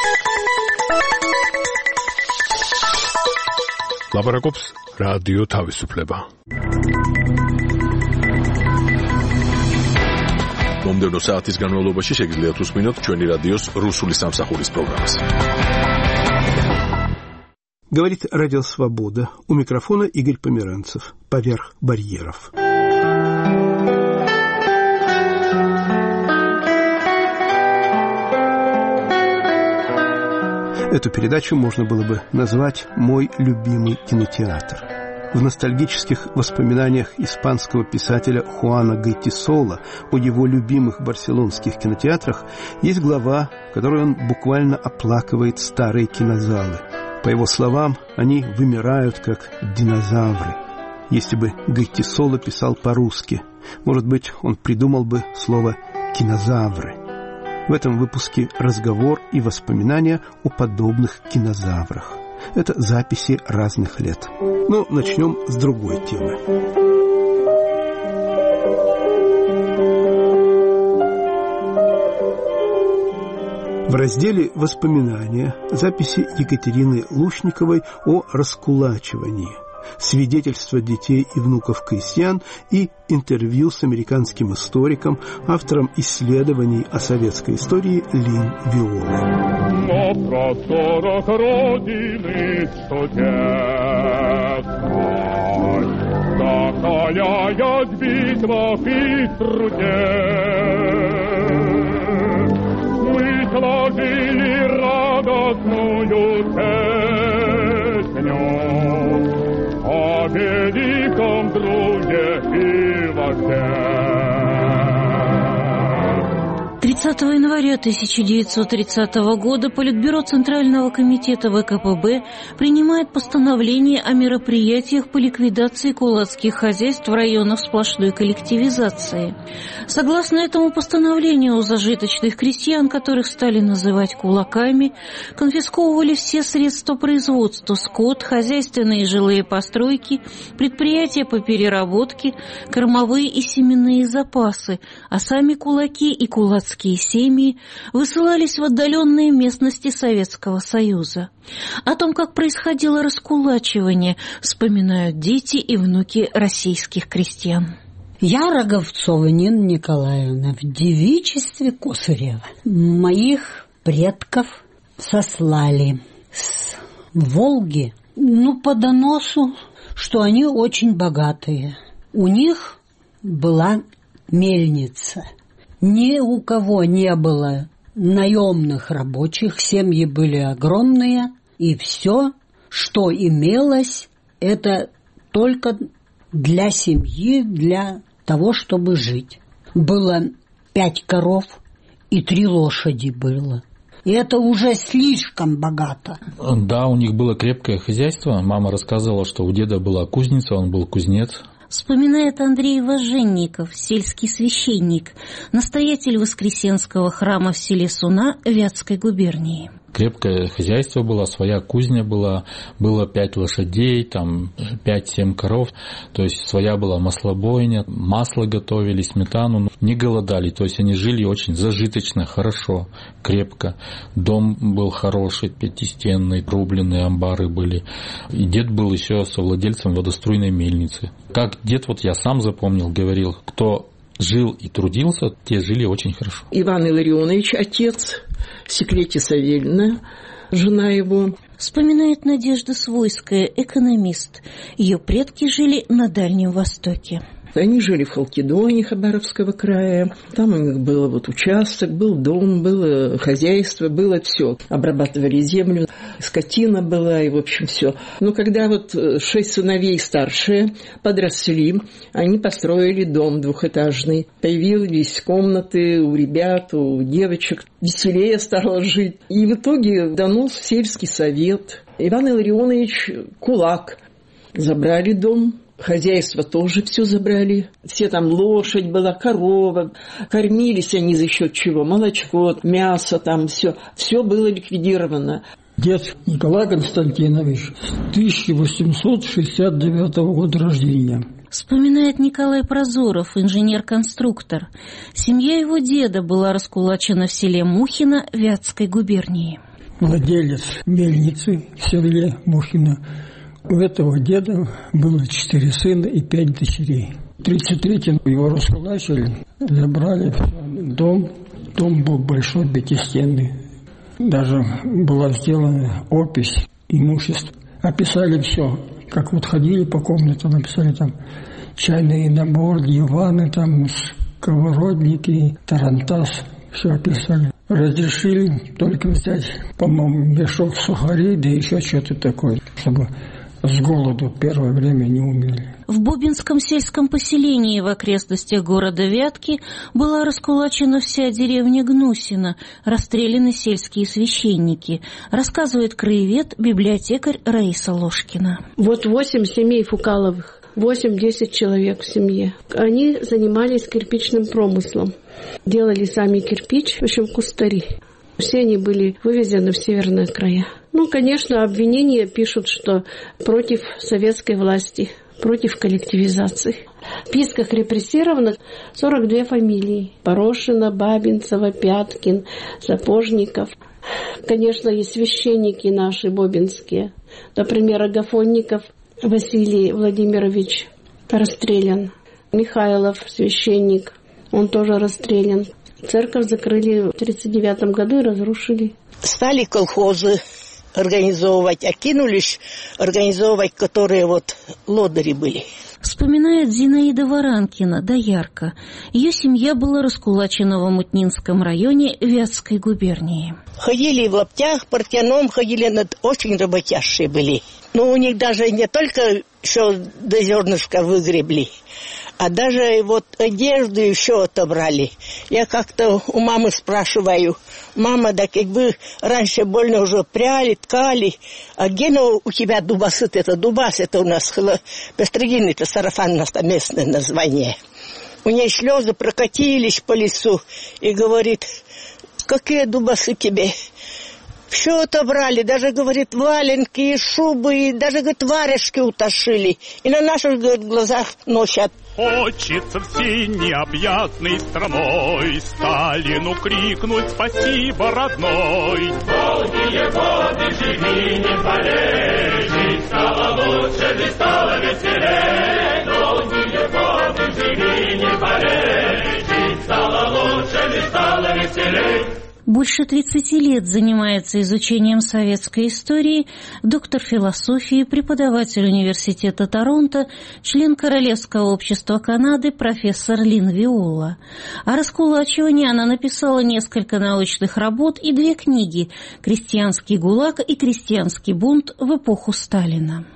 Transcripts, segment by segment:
ლაპარაკობს რადიო თავისუფლება. მომდევნო საათის განმავლობაში შეგიძლიათ უსმინოთ ჩვენი რადიოს რუსული სამსახურის პროგრამას. Говорит Радио Свобода. У микрофона Игорь Померанцев. Поверх барьеров. Эту передачу можно было бы назвать «Мой любимый кинотеатр». В ностальгических воспоминаниях испанского писателя Хуана Гайтисола о его любимых барселонских кинотеатрах есть глава, в которой он буквально оплакивает старые кинозалы. По его словам, они вымирают, как динозавры. Если бы Гайтисола писал по-русски, может быть, он придумал бы слово «кинозавры». В этом выпуске разговор и воспоминания о подобных кинозаврах. Это записи разных лет. Но начнем с другой темы. В разделе «Воспоминания» записи Екатерины Лушниковой о раскулачивании, свидетельства детей и внуков крестьян и интервью с американским историком, автором исследований о советской истории Лин Виолой. На просторах родины студентской закаляясь в битвах и труде, мы сложили радостную песню о великом друге и вожде. 30 января 1930 года Политбюро Центрального комитета ВКПБ принимает постановление о мероприятиях по ликвидации кулацких хозяйств в районах сплошной коллективизации. Согласно этому постановлению, у зажиточных крестьян, которых стали называть кулаками, конфисковывали все средства производства: скот, хозяйственные и жилые постройки, предприятия по переработке, кормовые и семенные запасы, а сами кулаки и кулацкие семьи высылались в отдаленные местности Советского Союза. О том, как происходило раскулачивание, вспоминают дети и внуки российских крестьян. Я Роговцова Нина Николаевна, в девичестве Косырева. Моих предков сослали с Волги, по доносу, что они очень богатые. У них была мельница. Ни у кого не было наемных рабочих, семьи были огромные, и все, что имелось, это только для семьи, для того, чтобы жить. Было 5 коров и 3 лошади было. И это уже слишком богато. Да, у них было крепкое хозяйство. Мама рассказывала, что у деда была кузница, он был кузнец. Вспоминает Андрей Важенников, сельский священник, настоятель Воскресенского храма в селе Суна Вятской губернии. Крепкое хозяйство было, своя кузня была, было 5 лошадей, 5-7 коров, то есть своя была маслобойня, масло готовили, сметану, не голодали, то есть они жили очень зажиточно, хорошо, крепко. Дом был хороший, 5-стенный, рубленые амбары были. И дед был еще совладельцем водоструйной мельницы. Как дед, я сам запомнил, говорил, кто жил и трудился, те жили очень хорошо. Иван Илларионович, отец, Секлетия Савельевна, жена его. Вспоминает Надежда Свойская, экономист. Ее предки жили на Дальнем Востоке. Они жили в Халкидоне Хабаровского края. Там у них был участок, был дом, было хозяйство, было все. Обрабатывали землю, скотина была и, в общем, все. Но когда 6 сыновей старшие подросли, они построили дом двухэтажный. Появились комнаты у ребят, у девочек. Веселее стало жить. И в итоге донос в сельский совет. Иван Илларионович кулак. Забрали дом. Хозяйство тоже все забрали. Все там лошадь была, корова. Кормились они за счет чего? Молочко, мясо там все. Все было ликвидировано. Дед Николай Константинович, 1869 года рождения. Вспоминает Николай Прозоров, инженер-конструктор. Семья его деда была раскулачена в селе Мухино Вятской губернии. владелец мельницы в селе Мухино. У этого деда было 4 сына и 5 дочерей. В 1933-м его раскулачили, забрали дом. Дом был большой, пятистенный. Даже была сделана опись имущества. Описали все. Как вот ходили по комнатам, написали там чайный набор, диваны, там сковородники, тарантас. Все описали. Разрешили только взять, по-моему, мешок сухарей, да еще что-то такое, чтобы с голоду первое время не умерли. В Бобинском сельском поселении в окрестностях города Вятки была раскулачена вся деревня Гнусино, расстреляны сельские священники, рассказывает краевед, библиотекарь Раиса Ложкина. Вот 8 семей Фукаловых, 8-10 человек в семье. Они занимались кирпичным промыслом. Делали сами кирпич, в общем, кустари. Все они были вывезены в северные края. Конечно, обвинения пишут, что против советской власти, против коллективизации. В списках репрессированных 42 фамилии. Порошина, Бабинцева, Пяткин, Сапожников. Конечно, и священники наши бобинские. Например, Агафонников Василий Владимирович расстрелян. Михайлов, священник, он тоже расстрелян. Церковь закрыли в 1939 году и разрушили. Стали колхозы организовывать, а кинулись организовывать, которые лодыри были. Вспоминает Зинаида Варанкина, доярка. Ее семья была раскулачена в Омутнинском районе Вятской губернии. Ходили в лаптях, портяном ходили, очень работящие были. Но у них даже не только еще до зернышка выгребли, а даже одежду еще отобрали. Я как-то у мамы спрашиваю: мама, да как бы раньше больно уже пряли, ткали, а где у тебя дубасы? Это дубас, это у нас пестригин, это сарафан, у нас там местное название. У нее слезы прокатились по лицу и говорит: какие дубасы тебе? Все отобрали, даже, говорит, валенки, шубы, и даже, говорит, варежки утащили. И на наших, говорит, глазах носят. Хочется всей необъятной страной Сталину крикнуть спасибо, родной. Долгие годы живи, не болей, жить стало лучше, жизнь стала веселей. Долгие годы живи, не болей, жить стало лучше, жизнь стала веселей. Больше 30 лет занимается изучением советской истории, доктор философии, преподаватель университета Торонто, член Королевского общества Канады профессор Лин Виола. О раскулачивании она написала несколько научных работ и 2 книги «Крестьянский ГУЛАГ» и «Крестьянский бунт в эпоху Сталина».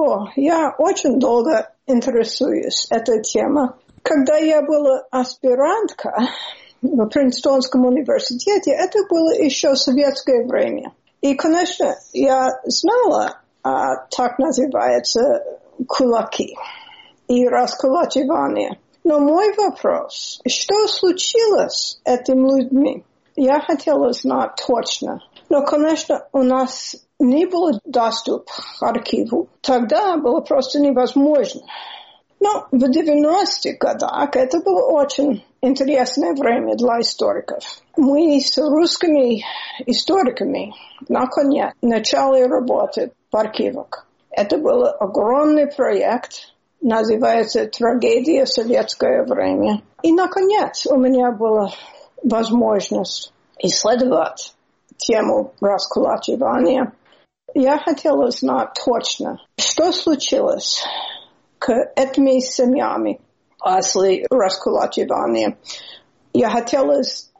Я очень долго интересуюсь этой темой. Когда я была аспирантка в Принстонском университете, это было еще советское время. И, конечно, я знала, так называется, кулаки и раскулачивание. Но мой вопрос: что случилось с этими людьми? Я хотела знать точно. Но, конечно, у нас не было доступа к архиву. Тогда было просто невозможно. Но в 90-х годах это было очень интересное время для историков. Мы с русскими историками наконец начали работать в архивах. Это был огромный проект, называется «Трагедия советское время». И, наконец, у меня была возможность исследовать тему раскулачивания. Я хотела знать точно, что случилось к этими семьями после раскулачивания. Я хотела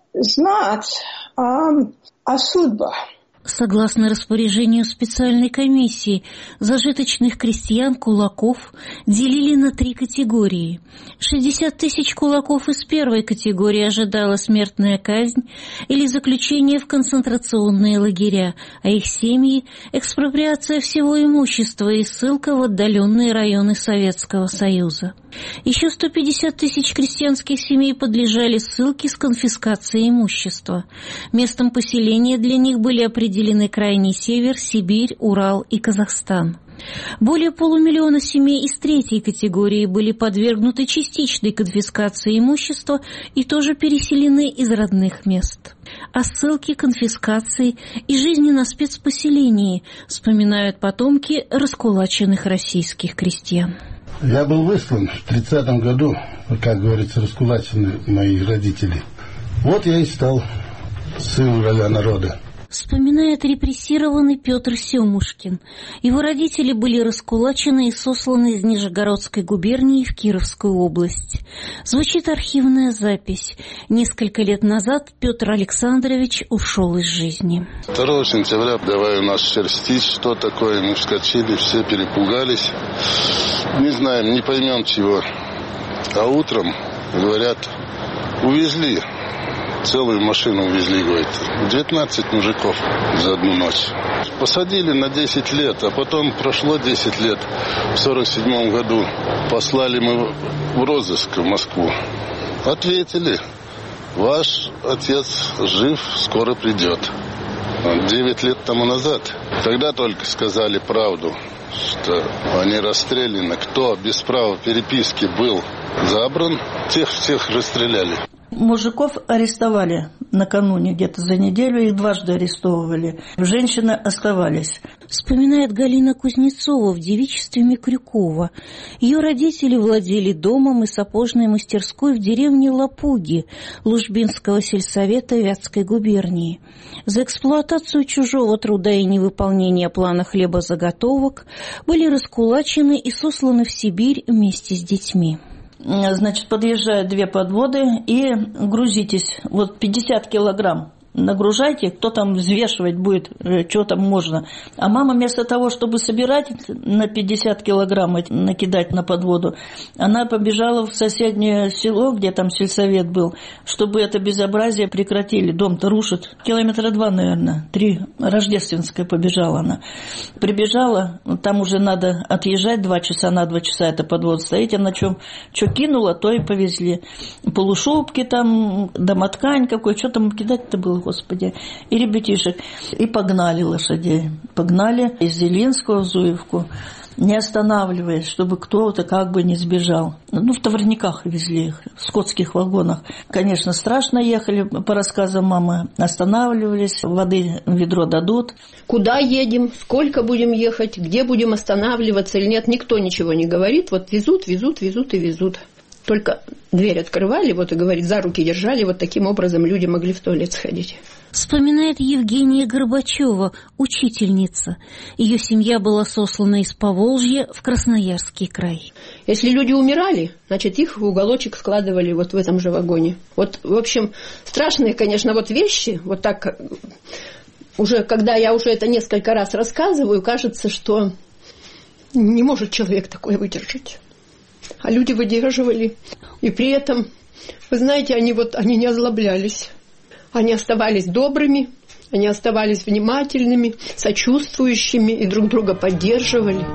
знать о судьбах. Согласно распоряжению специальной комиссии, зажиточных крестьян, кулаков делили на 3 категории. 60 тысяч кулаков из первой категории ожидала смертная казнь или заключение в концентрационные лагеря, а их семьи – экспроприация всего имущества и ссылка в отдаленные районы Советского Союза. Еще 150 тысяч крестьянских семей подлежали ссылке с конфискацией имущества. Местом поселения для них были определены Крайний Север, Сибирь, Урал и Казахстан. Более полумиллиона семей из третьей категории были подвергнуты частичной конфискации имущества и тоже переселены из родных мест. О ссылке, конфискации и жизни на спецпоселении вспоминают потомки раскулаченных российских крестьян. Я был выслан в 30-м году, как говорится, раскулачены мои родители. Вот я и стал сыном врага народа. Вспоминает репрессированный Петр Семушкин. Его родители были раскулачены и сосланы из Нижегородской губернии в Кировскую область. Звучит архивная запись. Несколько лет назад Петр Александрович ушел из жизни. 2 сентября давай у нас шерстить, что такое. Мы вскочили, все перепугались. Не знаем, не поймем чего. А утром, говорят, увезли. Целую машину увезли, говорит. 19 мужиков за одну ночь. Посадили на 10 лет, а потом прошло 10 лет. В 47 году послали мы в розыск в Москву. Ответили, ваш отец жив, скоро придет. 9 лет тому назад. Тогда только сказали правду, что они расстреляны. Кто без права переписки был забран, тех всех расстреляли. Мужиков арестовали накануне, где-то за неделю, их дважды арестовывали. Женщины оставались. Вспоминает Галина Кузнецова в девичестве Микрюкова. Ее родители владели домом и сапожной мастерской в деревне Лопуги Лужбинского сельсовета Вятской губернии. За эксплуатацию чужого труда и невыполнение плана хлебозаготовок были раскулачены и сосланы в Сибирь вместе с детьми. Значит, подъезжают 2 подводы и грузитесь. Вот 50 килограмм нагружайте, кто там взвешивать будет, что там можно. А мама вместо того, чтобы собирать на 50 килограмм, накидать на подводу, она побежала в соседнее село, где там сельсовет был, чтобы это безобразие прекратили. Дом-то рушит. 2 километра, наверное, 3. Рождественская побежала она. Прибежала, там уже надо отъезжать 2 часа, на 2 часа эта подвода стоит. Она что кинула, то и повезли. Полушубки там, домоткань какой, что там кидать-то было, Господи, и ребятишек. И погнали лошадей. Погнали из Зелинского в Зуевку, не останавливаясь, чтобы кто-то как бы не сбежал. В товарниках везли их, в скотских вагонах. Конечно, страшно ехали, по рассказам мамы. Останавливались, воды в ведро дадут. Куда едем, сколько будем ехать, где будем останавливаться или нет, никто ничего не говорит. Вот везут, везут, везут и везут. Только дверь открывали, вот и говорит, за руки держали, вот таким образом люди могли в туалет сходить. Вспоминает Евгения Горбачева, учительница. Ее семья была сослана из Поволжья в Красноярский край. Если люди умирали, значит, их в уголочек складывали вот в этом же вагоне. Вот, в общем, страшные, конечно, вот вещи, вот так, уже, когда я уже это несколько раз рассказываю, кажется, что не может человек такое выдержать. А люди выдерживали. И при этом, вы знаете, они не озлоблялись. Они оставались добрыми, они оставались внимательными, сочувствующими и друг друга поддерживали.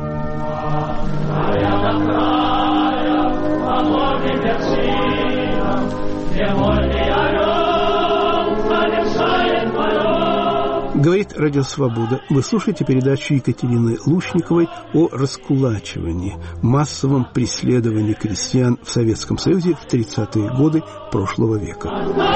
Говорит Радио Свобода. Вы слушаете передачу Екатерины Лушниковой о раскулачивании, массовом преследовании крестьян в Советском Союзе в 30-е годы прошлого века.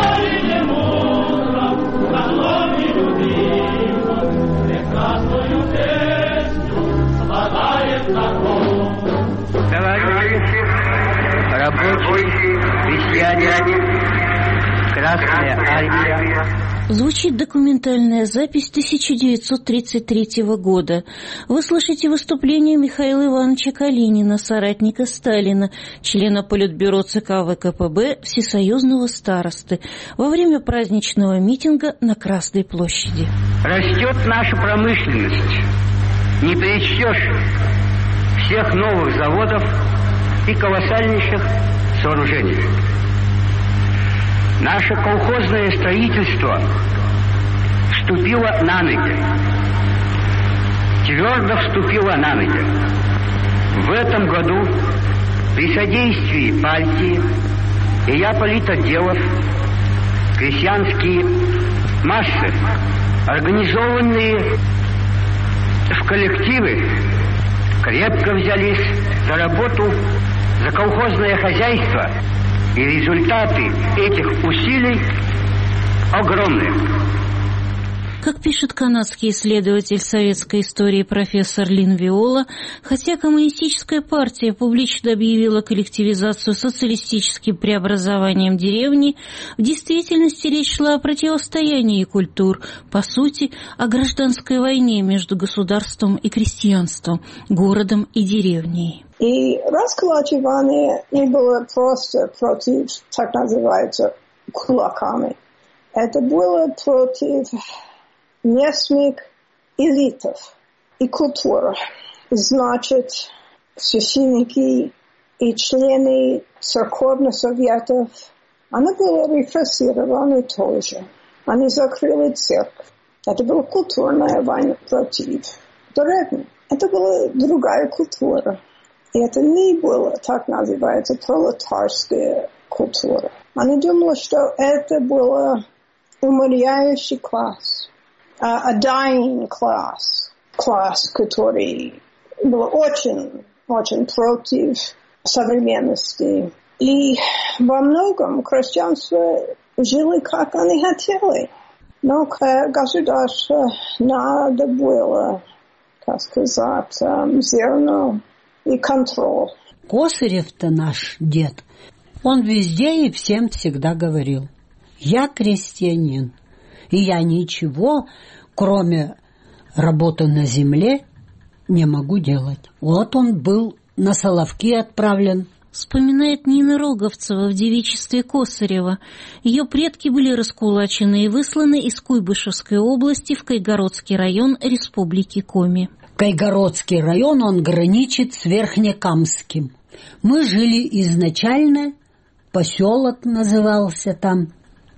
Товарищи, рабочие, крестьяне, Красная Армия. Звучит документальная запись 1933 года. Вы слышите выступление Михаила Ивановича Калинина, соратника Сталина, члена Политбюро ЦК ВКПБ, всесоюзного старосты, во время праздничного митинга на Красной площади. Растет наша промышленность. Не перечтешь всех новых заводов и колоссальнейших сооружений. Наше колхозное строительство вступило на ноги. Твердо вступило на ноги. В этом году при содействии партии и я политотделов крестьянские массы, организованные в коллективы, крепко взялись за работу, за колхозное хозяйство, и результаты этих усилий огромные. Как пишет канадский исследователь советской истории профессор Лин Виола, хотя коммунистическая партия публично объявила коллективизацию социалистическим преобразованием деревни, в действительности речь шла о противостоянии культур, по сути, о гражданской войне между государством и крестьянством, городом и деревней. И раскулачивание не было просто против, так называется, кулаками. Это было против местных элитов и культуры. Значит, священники и члены церковных советов, они были репрессированы тоже. Они закрыли церковь. Это была культурная война против деревни. Это была другая культура. И это не было, так называется, пролетарская культура. Они думали, что это был умирающий класс. A dying class, который был очень, очень против современности. И во многом крестьянство жили, как они хотели. Но государству надо было, как сказать, зерно и контроль. Косарев-то наш дед, он везде и всем всегда говорил: я крестьянин. И я ничего, кроме работы на земле, не могу делать. Вот он был на Соловки отправлен. Вспоминает Нина Роговцева в девичестве Косарева. Ее предки были раскулачены и высланы из Куйбышевской области в Кайгородский район Республики Коми. Кайгородский район, он граничит с Верхнекамским. Мы жили изначально, поселок назывался там,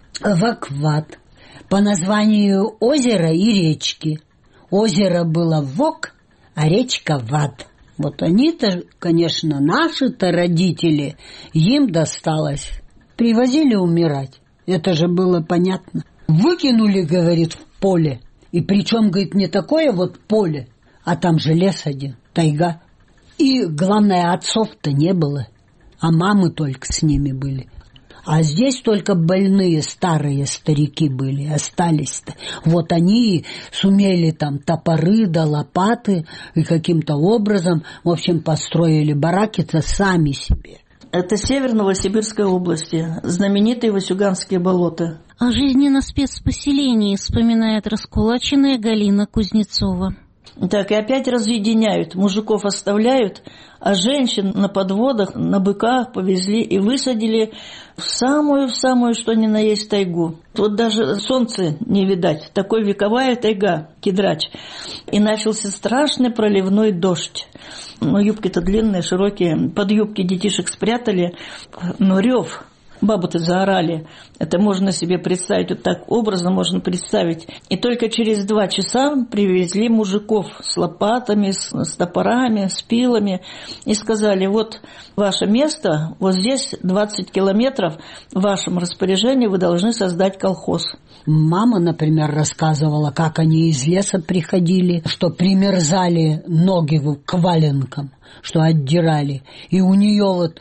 Вакват. По названию озера и речки. Озеро было Вок, а речка Ват. Вот они-то, конечно, наши-то родители, им досталось. Привозили умирать. Это же было понятно. Выкинули, говорит, в поле. И причем, говорит, не такое вот поле, а там же лес один, тайга. И, главное, отцов-то не было, а мамы только с ними были. А здесь только больные старые старики были, остались-то. Вот они сумели там топоры да лопаты и каким-то образом, в общем, построили бараки-то сами себе. Это северо-новосибирской области, знаменитые Васюганские болота. О жизни на спецпоселении вспоминает раскулаченная Галина Кузнецова. Так, и опять разъединяют, мужиков оставляют, а женщин на подводах, на быках повезли и высадили в самую, что ни на есть тайгу. Вот даже солнца не видать, такой вековая тайга, Кедрач. И начался страшный проливной дождь. Ну, юбки-то длинные, широкие, под юбки детишек спрятали, но рев. Бабы-то заорали. Это можно себе представить, вот так образно можно представить. И только через 2 часа привезли мужиков с лопатами, с топорами, с пилами. И сказали: вот ваше место, вот здесь 20 километров, в вашем распоряжении вы должны создать колхоз. Мама, например, рассказывала, как они из леса приходили, что примерзали ноги к валенкам, что отдирали. И у нее вот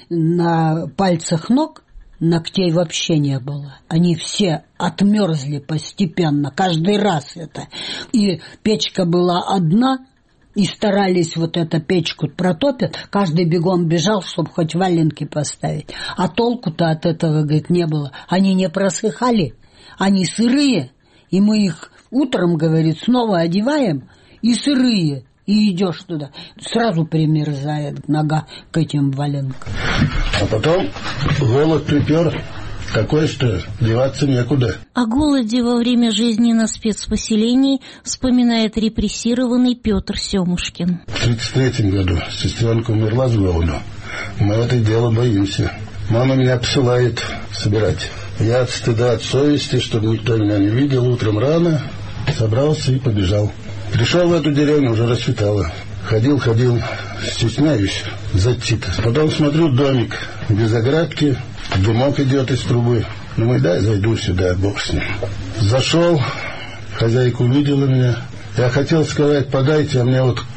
на пальцах ног ногтей вообще не было. Они все отмерзли постепенно, каждый раз это. И печка была одна, и старались вот эту печку протопят, каждый бегом бежал, чтобы хоть валенки поставить. А толку-то от этого, говорит, не было. Они не просыхали, они сырые, и мы их утром, говорит, снова одеваем, и сырые. И идешь туда, сразу примерзает нога к этим валенкам. А потом голод припер такой, что деваться некуда. О голоде во время жизни на спецпоселении вспоминает репрессированный Петр Семушкин. В 1933 году сестренка умерла с голоду. Мы это дело боимся. Мама меня посылает собирать. Я от стыда, от совести, чтобы никто меня не видел, утром рано собрался и побежал. Пришел в эту деревню, уже расцветало. Ходил, стесняюсь зайти-то. Потом смотрю, домик без оградки, дымок идет из трубы. Думаю, дай зайду сюда, бог с ним. Зашел, хозяйка увидела меня. Я хотел сказать, подайте, а мне вот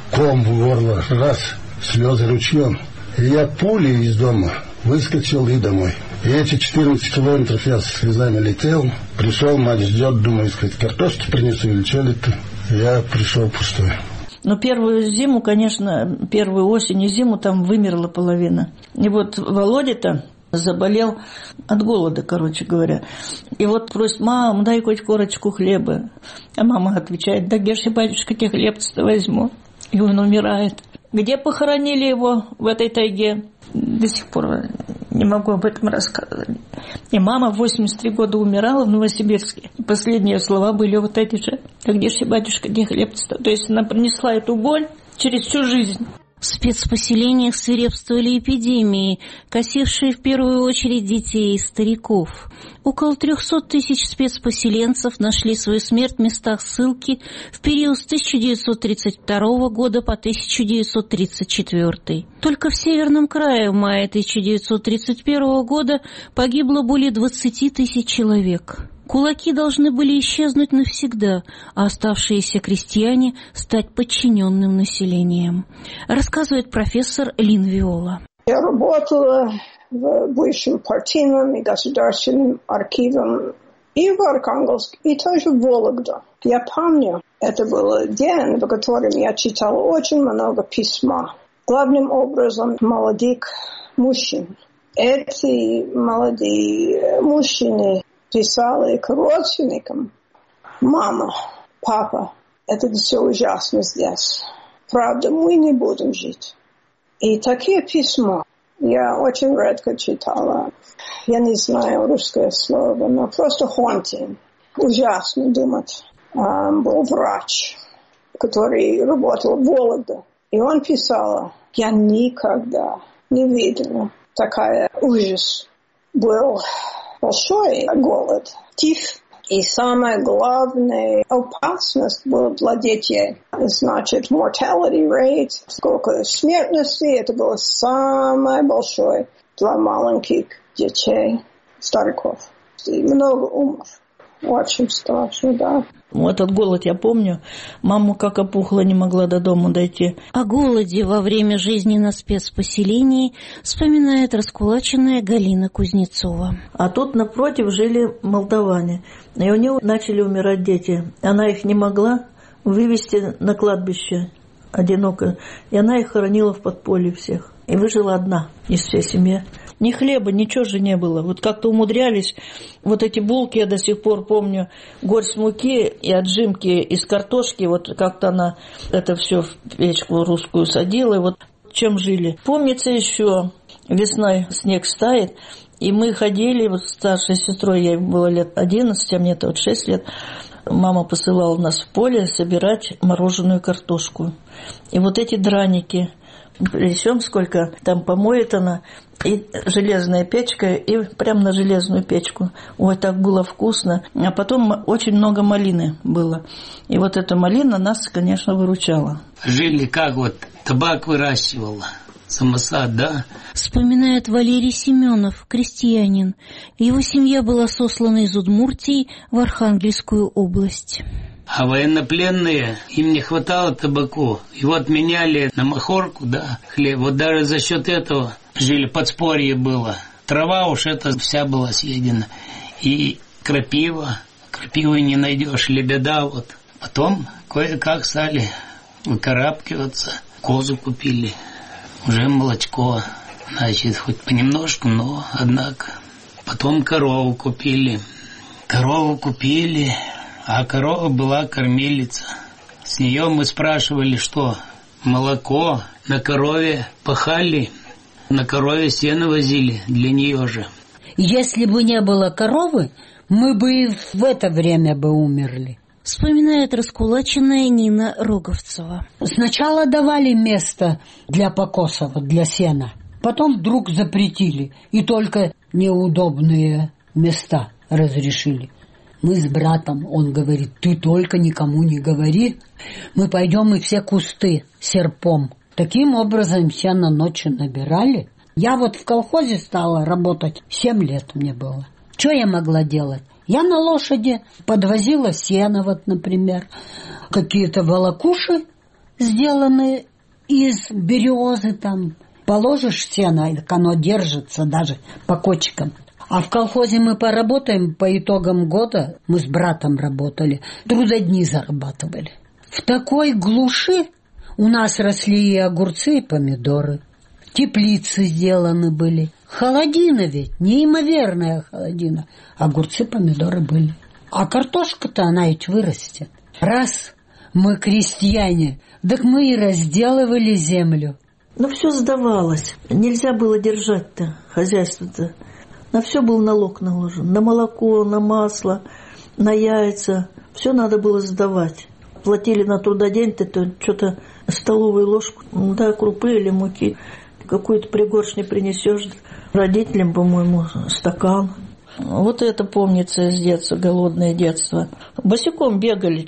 ком в горло, раз, слезы ручьем. И я пулей из дома выскочил и домой. И эти 14 километров я с слезами летел. Пришел, мать ждет, думаю, сказать, картошки принесу или что ли-то. Я пришел пустой. Но первую зиму, конечно, первую осень и зиму там вымерла половина. И вот Володя-то заболел от голода, короче говоря. И вот просит: мам, дай хоть корочку хлеба. А мама отвечает: да где же, батюшка, те хлебцы-то возьму? И он умирает. Где похоронили его в этой тайге? До сих пор не могу об этом рассказывать. И мама в 83 года умирала в Новосибирске. И последние слова были вот эти же: а где же, батюшка, где хлебцы-то? То есть она принесла эту боль через всю жизнь. В спецпоселениях свирепствовали эпидемии, косившие в первую очередь детей и стариков. Около 300 тысяч спецпоселенцев нашли свою смерть в местах ссылки в период с 1932 года по 1934. Только в Северном крае в мае 1931 года погибло более 20 тысяч человек. Кулаки должны были исчезнуть навсегда, а оставшиеся крестьяне стать подчиненным населением, рассказывает профессор Лин Виола. Я работала в бывшем партийном и государственном архиве и в Архангельске, и тоже в Вологде. Я помню, это был день, в котором я читала очень много письма. Главным образом молодых мужчин. Эти молодые мужчины писали к родственникам: мама, папа, это все ужасно здесь. Правда, мы не будем жить. И такие письма я очень редко читала. Я не знаю русское слово, но просто haunting. Ужасно думать. Был врач, который работал в Вологде. И он писал: я никогда не видела такой ужас. Был большой голод, тиф. И самая главная опасность была для детей. Значит, mortality rate, сколько смертности, это было самое большое для маленьких детей, стариков. И много умов. Очень страшно, да. Этот голод я помню. Мама как опухла, не могла до дома дойти. О голоде во время жизни на спецпоселении вспоминает раскулаченная Галина Кузнецова. А тут напротив жили молдаване. И у нее начали умирать дети. Она их не могла вывести на кладбище одиноко. И она их хоронила в подполье всех. И выжила одна из всей семьи. Ни хлеба, ничего же не было. Вот как-то умудрялись. Вот эти булки, я до сих пор помню, горсть муки и отжимки из картошки. Вот как-то она это все в печку русскую садила. И вот чем жили. Помнится еще, весной снег стает. И мы ходили, вот с старшей сестрой, ей было лет 11, а мне-то вот 6 лет. Мама посылала нас в поле собирать мороженую картошку. И вот эти драники. Причем сколько там помоет она, и железная печка, и прям на железную печку. Ой, так было вкусно. А потом очень много малины было. И вот эта малина нас, конечно, выручала. Жили как вот, табак выращивала, самосад, да? Вспоминает Валерий Семенов, крестьянин. Его семья была сослана из Удмуртии в Архангельскую область. А военнопленные, им не хватало табаку. И вот меняли на махорку, да, хлеб. Вот даже за счет этого жили, подспорье было. Трава уж это вся была съедена. И крапива. Крапивы не найдешь, лебеда вот. Потом кое-как стали выкарабкиваться. Козу купили. Уже молочко. Значит, хоть понемножку, но однако. Потом корову купили. А корова была кормилица. С нее мы спрашивали, что молоко на корове пахали, на корове сено возили для нее же. Если бы не было коровы, мы бы и в это время бы умерли. Вспоминает раскулаченная Нина Роговцева. Сначала давали место для покосов, для сена. Потом вдруг запретили. И только неудобные места разрешили. Мы с братом, он говорит, ты только никому не говори. Мы пойдем и все кусты серпом. Таким образом сено ночью набирали. Я вот в колхозе стала работать, 7 лет мне было. Что я могла делать? Я на лошади подвозила сено, вот, например, какие-то волокуши сделаны из березы там. Положишь сено, оно держится даже по кочкам. А в колхозе мы поработаем по итогам года, мы с братом работали, трудодни зарабатывали. В такой глуши у нас росли и огурцы, и помидоры. Теплицы сделаны были. Холодина ведь, неимоверная холодина. Огурцы, помидоры были. А картошка-то, она ведь вырастет. Раз мы крестьяне, так мы и разделывали землю. Но все сдавалось. Нельзя было держать-то, хозяйство-то. На все был налог наложен. На молоко, на масло, на яйца. Все надо было сдавать. Платили на трудодень-то что-то столовую ложку, да, крупы или муки. Какую-то пригоршню принесешь. Родителям, по-моему, стакан. Вот это помнится с детства, голодное детство. Босиком бегали,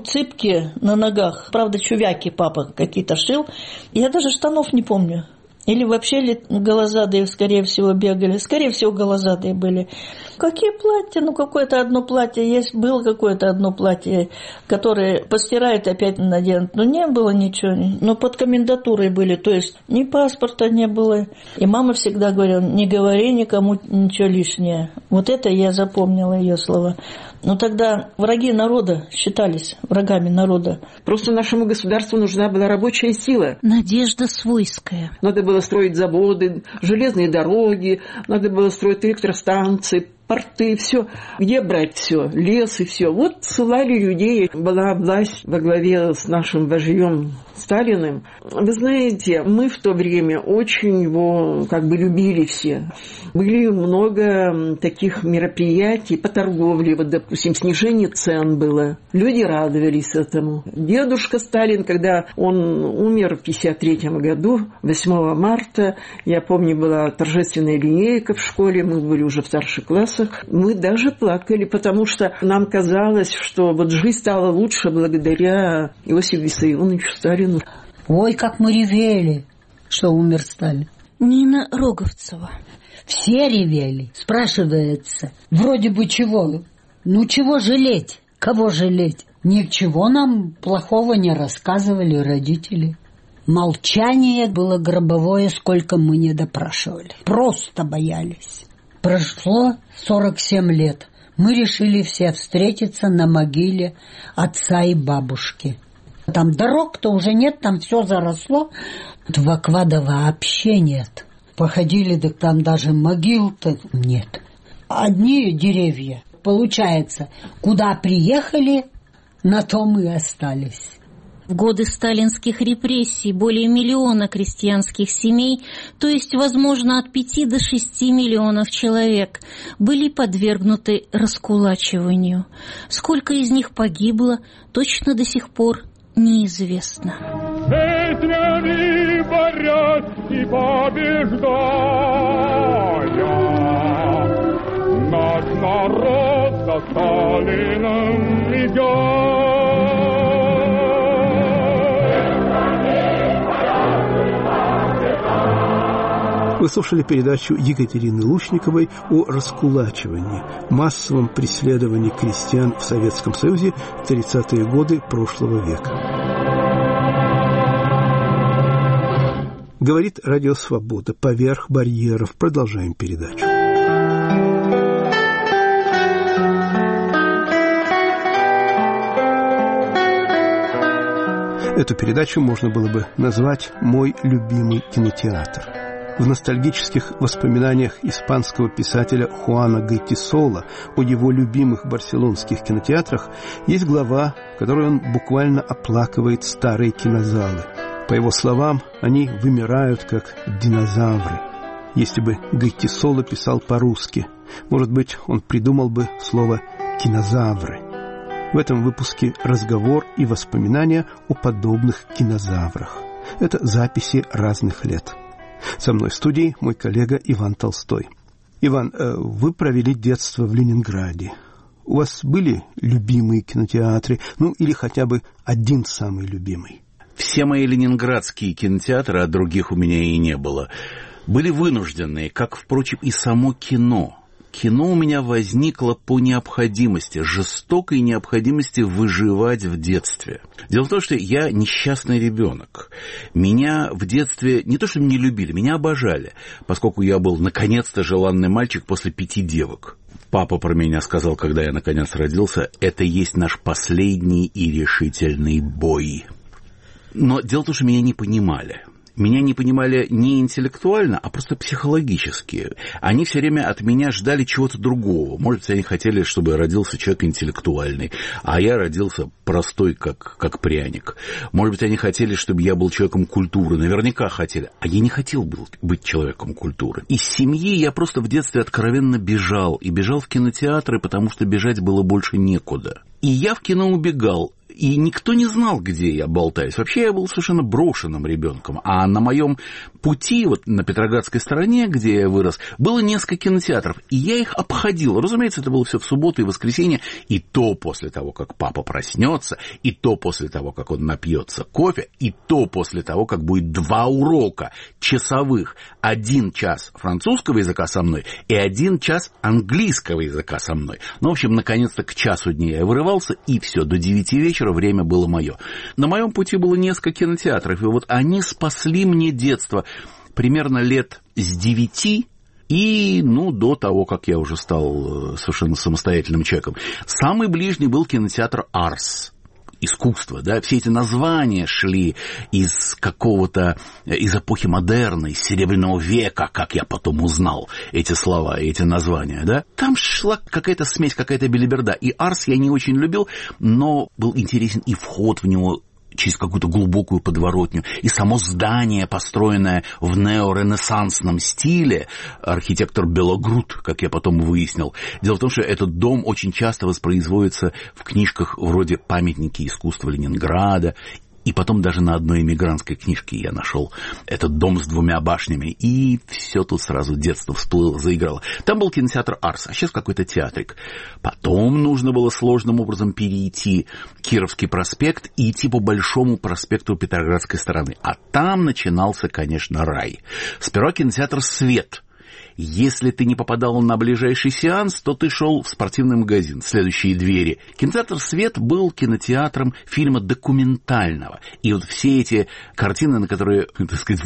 цыпки на ногах. Правда, чувяки папа какие-то шил. Я даже штанов не помню. Или вообще голозадые, скорее всего, бегали. Скорее всего, голозадые были. Какие платья? Какое-то одно платье есть. Было какое-то одно платье, которое постирают и опять наденут. Не было ничего. Но под комендатурой были. То есть ни паспорта не было. И мама всегда говорила, не говори никому ничего лишнее. Вот это я запомнила ее слова. Но тогда враги народа считались врагами народа. Просто нашему государству нужна была рабочая сила. Надежда Свойская. Надо было строить заводы, железные дороги, надо было строить электростанции, порты, все. Где брать все? Лес и все. Вот ссылали людей. Была власть во главе с нашим вождем Сталиным. Вы знаете, мы в то время очень его любили все. Были много таких мероприятий по торговле. Вот, допустим, снижение цен было. Люди радовались этому. Дедушка Сталин, когда он умер в 1953 году, 8 марта, я помню, была торжественная линейка в школе, мы были уже в старших классах. Мы даже плакали, потому что нам казалось, что вот жизнь стала лучше благодаря Иосифу Виссарионовичу Сталину. Ой, как мы ревели, что умер Сталин. Нина Роговцева. Все ревели. Спрашивается, вроде бы чего? Чего жалеть? Кого жалеть? Ничего нам плохого не рассказывали родители. Молчание было гробовое, сколько мы не допрашивали. Просто боялись. Прошло 47 лет. Мы решили все встретиться на могиле отца и бабушки. Там дорог-то уже нет, там все заросло. В Аквада вообще нет. Походили, так там даже могил-то нет. Одни деревья. Получается, куда приехали, на том и остались. В годы сталинских репрессий более 1 миллиона крестьянских семей, то есть, возможно, от 5 до 6 миллионов человек, были подвергнуты раскулачиванию. Сколько из них погибло, точно до сих пор неизвестно. Песнями борясь и побеждая, наш народ за Сталином идет. Вы слушали передачу Екатерины Лучниковой о раскулачивании, массовом преследовании крестьян в Советском Союзе в 30-е годы прошлого века. Говорит Радио Свобода. Поверх барьеров. Продолжаем передачу. Эту передачу можно было бы назвать «Мой любимый кинотеатр». В ностальгических воспоминаниях испанского писателя Хуана Гайтисола о его любимых барселонских кинотеатрах есть глава, в которой он буквально оплакивает старые кинозалы. По его словам, они вымирают, как динозавры. Если бы Гайтисола писал по-русски, может быть, он придумал бы слово «кинозавры». В этом выпуске разговор и воспоминания о подобных кинозаврах. Это записи разных лет. Со мной в студии мой коллега Иван Толстой. Иван, вы провели детство в Ленинграде. У вас были любимые кинотеатры? Или хотя бы один самый любимый? Все мои ленинградские кинотеатры, а других у меня и не было, были вынужденные, как, впрочем, и само кино. Кино у меня возникло по необходимости, жестокой необходимости выживать в детстве. Дело в том, что я несчастный ребенок. Меня в детстве не то что не любили, меня обожали, поскольку я был наконец-то желанный мальчик после 5 девок. Папа про меня сказал, когда я наконец родился, это есть наш последний и решительный бой. Но дело в том, что меня не понимали. Меня не понимали не интеллектуально, а просто психологически. Они все время от меня ждали чего-то другого. Может быть, они хотели, чтобы я родился человек интеллектуальный, а я родился простой, как пряник. Может быть, они хотели, чтобы я был человеком культуры. Наверняка хотели. А я не хотел быть человеком культуры. Из семьи я просто в детстве откровенно бежал. И бежал в кинотеатры, потому что бежать было больше некуда. И я в кино убегал. И никто не знал, где я болтаюсь. Вообще я был совершенно брошенным ребенком. А на моем пути, вот на Петроградской стороне, где я вырос, было несколько кинотеатров. И я их обходил. Разумеется, это было все в субботу и воскресенье. И то после того, как папа проснется, и то после того, как он напьется кофе, и то после того, как будет 2 урока часовых. 1 час французского языка со мной и 1 час английского языка со мной. Ну, в общем, наконец-то к часу дня я вырывался, и все, до 9 вечера время было мое. На моем пути было несколько кинотеатров, и вот они спасли мне детство примерно лет с 9 и, до того, как я уже стал совершенно самостоятельным человеком. Самый ближний был кинотеатр «Арс». Искусство, да, все эти названия шли из эпохи модерна, из Серебряного века, как я потом узнал эти слова, эти названия, да. Там шла какая-то смесь, какая-то белиберда. И «Арс» я не очень любил, но был интересен и вход в него через какую-то глубокую подворотню, и само здание, построенное в неоренессансном стиле, архитектор Белогруд, как я потом выяснил. Дело в том, что этот дом очень часто воспроизводится в книжках вроде «Памятники искусства Ленинграда», и потом даже на одной эмигрантской книжке я нашел этот дом с 2 башнями, и все тут сразу детство всплыло, заиграло. Там был кинотеатр «Арс», а сейчас какой-то театрик. Потом нужно было сложным образом перейти Кировский проспект и идти по Большому проспекту Петроградской стороны. А там начинался, конечно, рай. Сперва кинотеатр «Свет». Если ты не попадал на ближайший сеанс, то ты шел в спортивный магазин, следующие двери. Кинотеатр «Свет» был кинотеатром фильма документального. И вот все эти картины, на которые, так сказать,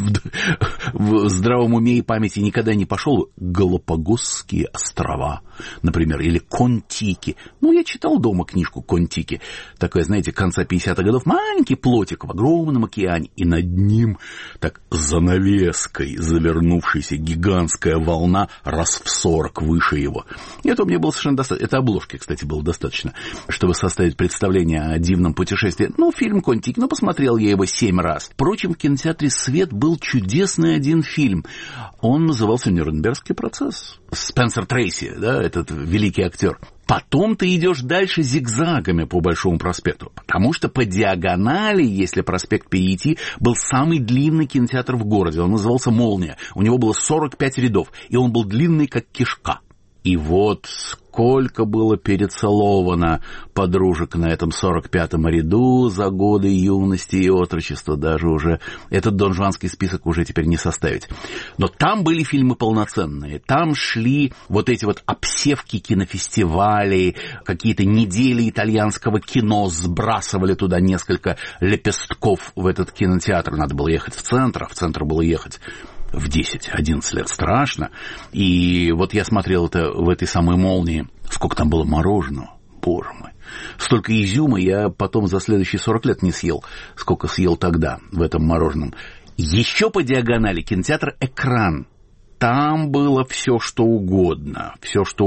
в здравом уме и памяти никогда не пошел, Галапагосские острова, например, или Кон-Тики. Я читал дома книжку Кон-Тики. Такая, знаете, конца 50-х годов, маленький плотик в огромном океане, и над ним так занавеской завернувшаяся гигантская волна раз в 40 выше его. И это у меня было совершенно достаточно. Это обложки, кстати, было достаточно, чтобы составить представление о дивном путешествии. Фильм «Кон-Тики», посмотрел я его 7 раз. Впрочем, в кинотеатре «Свет» был чудесный один фильм. Он назывался «Нюрнбергский процесс». Спенсер Трейси, да, этот великий актер. Потом ты идешь дальше зигзагами по Большому проспекту, потому что по диагонали, если проспект перейти, был самый длинный кинотеатр в городе. Он назывался «Молния». У него было 45 рядов, и он был длинный, как кишка. И вот сколько было перецеловано подружек на этом 45-м ряду за годы юности и отрочества, даже уже этот донжуанский список уже теперь не составить. Но там были фильмы полноценные, там шли вот эти вот обсевки кинофестивалей, какие-то недели итальянского кино, сбрасывали туда несколько лепестков в этот кинотеатр. Надо было ехать в центр, а в центр было ехать в 10-11 лет страшно. И вот я смотрел это в этой самой «Молнии». Сколько там было мороженого, боже мой. Столько изюма я потом за следующие 40 лет не съел, сколько съел тогда в этом мороженом. Еще по диагонали кинотеатр «Экран». Там было все, что угодно,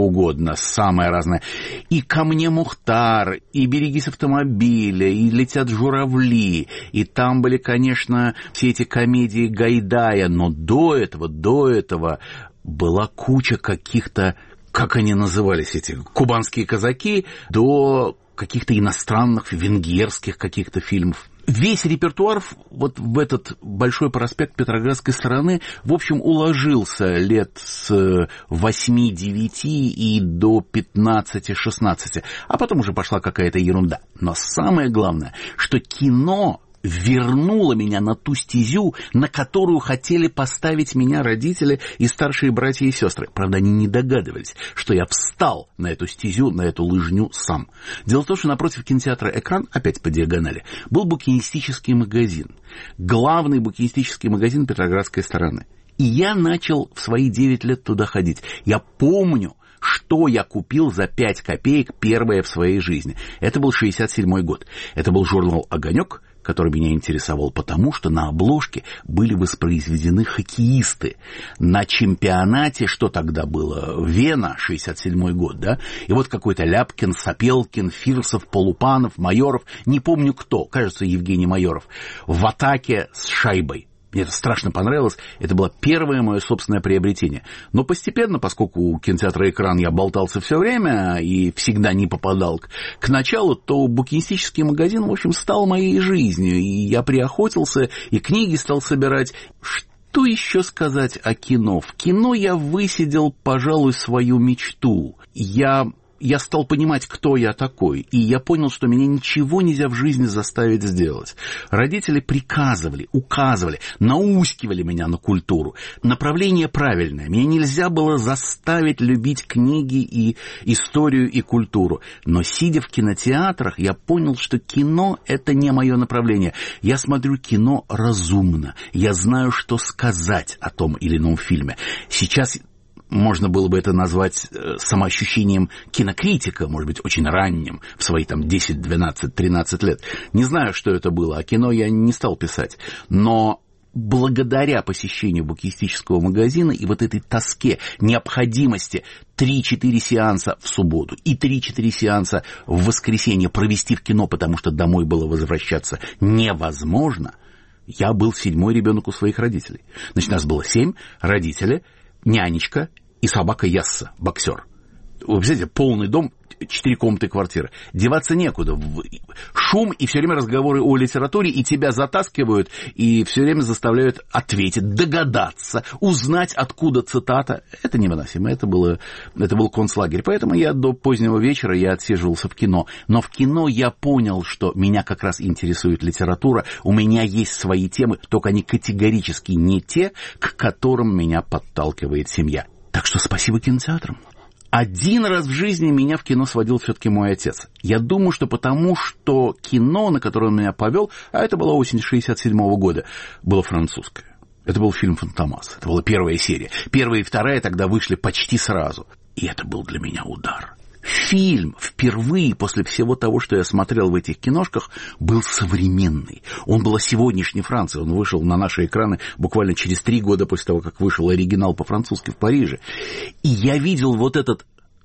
самое разное. И «Ко мне, Мухтар», и «Берегись автомобиля», и «Летят журавли». И там были, конечно, все эти комедии Гайдая, но до этого была куча каких-то, как они назывались, эти кубанские казаки, до каких-то иностранных, венгерских каких-то фильмов. Весь репертуар вот в этот Большой проспект Петроградской стороны, в общем, уложился лет с 8-9 и до 15-16. А потом уже пошла какая-то ерунда. Но самое главное, что кино вернуло меня на ту стезю, на которую хотели поставить меня родители и старшие братья и сестры. Правда, они не догадывались, что я встал на эту стезю, на эту лыжню сам. Дело в том, что напротив кинотеатра «Экран», опять по диагонали, был букинистический магазин. Главный букинистический магазин Петроградской стороны. И я начал в свои 9 лет туда ходить. Я помню, что я купил за 5 копеек первое в своей жизни. Это был 67-й год. Это был журнал «Огонек», который меня интересовал, потому что на обложке были воспроизведены хоккеисты на чемпионате, что тогда было, Вена, 67-й год, да, и вот какой-то Ляпкин, Сапелкин, Фирсов, Полупанов, Майоров, не помню кто, кажется, Евгений Майоров, в атаке с шайбой. Мне это страшно понравилось. Это было первое мое собственное приобретение. Но постепенно, поскольку у кинотеатра «Экран» я болтался все время и всегда не попадал к началу, то букинистический магазин, в общем, стал моей жизнью. И я приохотился, и книги стал собирать. Что еще сказать о кино? В кино я высидел, пожалуй, свою мечту. Я стал понимать, кто я такой, и я понял, что меня ничего нельзя в жизни заставить сделать. Родители приказывали, указывали, наускивали меня на культуру. Направление правильное. Меня нельзя было заставить любить книги и историю и культуру. Но, сидя в кинотеатрах, я понял, что кино – это не мое направление. Я смотрю кино разумно. Я знаю, что сказать о том или ином фильме. Сейчас можно было бы это назвать самоощущением кинокритика, может быть, очень ранним, в свои там 10, 12, 13 лет. Не знаю, что это было, а кино я не стал писать. Но благодаря посещению букинистического магазина и вот этой тоске, необходимости 3-4 сеанса в субботу и 3-4 сеанса в воскресенье провести в кино, потому что домой было возвращаться невозможно, я был 7-й ребенок у своих родителей. Значит, нас было 7, родители, нянечка и собака Ясса, боксер. Вы представляете, полный дом, 4 комнаты квартиры. Деваться некуда. Шум и все время разговоры о литературе, и тебя затаскивают, и все время заставляют ответить, догадаться, узнать, откуда цитата. Это невыносимо. Это был концлагерь. Поэтому я до позднего вечера я отсиживался в кино. Но в кино я понял, что меня как раз интересует литература. У меня есть свои темы, только они категорически не те, к которым меня подталкивает семья. Так что спасибо кинотеатрам. Один раз в жизни меня в кино сводил все-таки мой отец. Я думаю, что потому, что кино, на которое он меня повел, а это была осень 67-го года, было французское. Это был фильм «Фантомас». Это была первая серия. Первая и вторая тогда вышли почти сразу. И это был для меня удар. Фильм впервые после всего того, что я смотрел в этих киношках, был современный. Он был о сегодняшней Франции. Он вышел на наши экраны буквально через 3 года после того, как вышел оригинал по-французски в Париже. И я видел вот этот